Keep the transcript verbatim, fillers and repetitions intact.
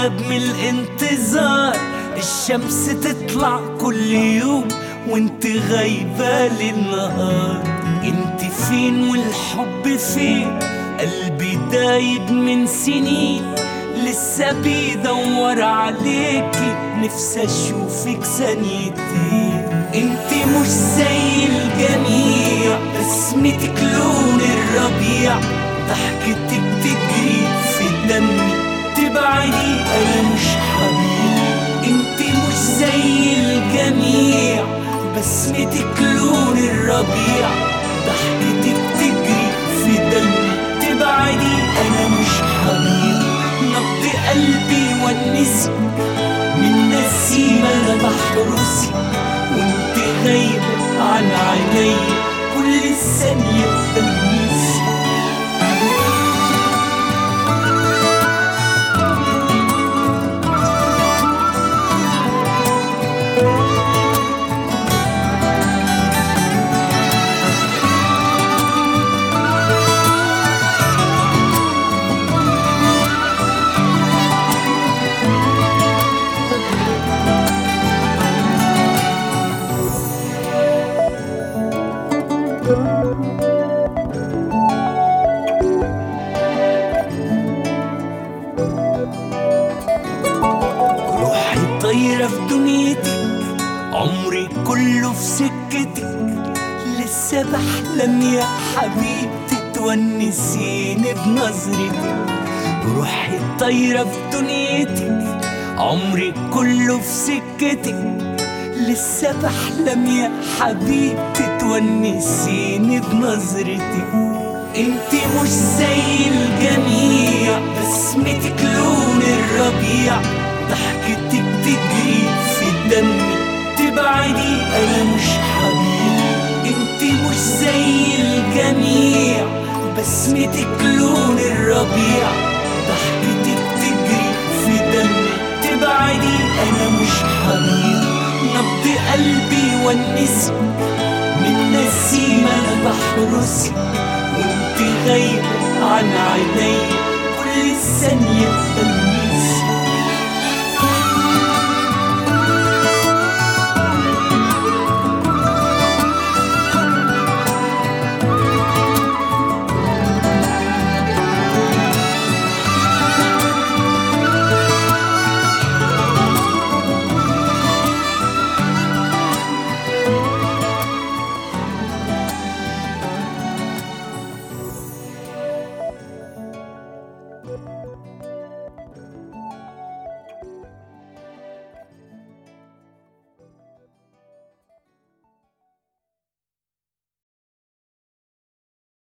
عذاب من الانتظار. الشمس تطلع كل يوم وانت غايبة للنهار. انت فين والحب فين؟ قلبي دايب من سنين لسه بيدور عليكي، نفسي اشوفك ثانيتين. انت مش زي الجميع، بسمتك لون الربيع، ضحكتك تجري في دمي، تبعدي انا مش حبيب. انت مش زي الجميع، بسمتك لون الربيع، ضحكتك تجري في دمي، تبعدي انا مش حبيب. نبض قلبي ونسك من نسيم انا بحرسك، وانت غايبة عن عيني كل ثانية بلمسك. روحي طايرة في دنيتك، عمري كله في سكتك، لسه بحلم يا حبيبتي تونسيني بنظرتك. روحي طايرة في دنيتك، عمري كله في سكتك، لسه بحلم يا حبيبتي تونسيني بنظرتك. انت مش زي الجميع، بسمتك لون الربيع، ضحكتك تجري في دمي، تبعدي انا مش حبيب. انت مش زي الجميع، بسمتك لون الربيع، ضحكتك تجري في دمي، تبعدي انا مش حبيب. نبض قلبي ونسك من نسيم انا بحرسك، وانت غايبة عن عيني كل ثانية بلمسك.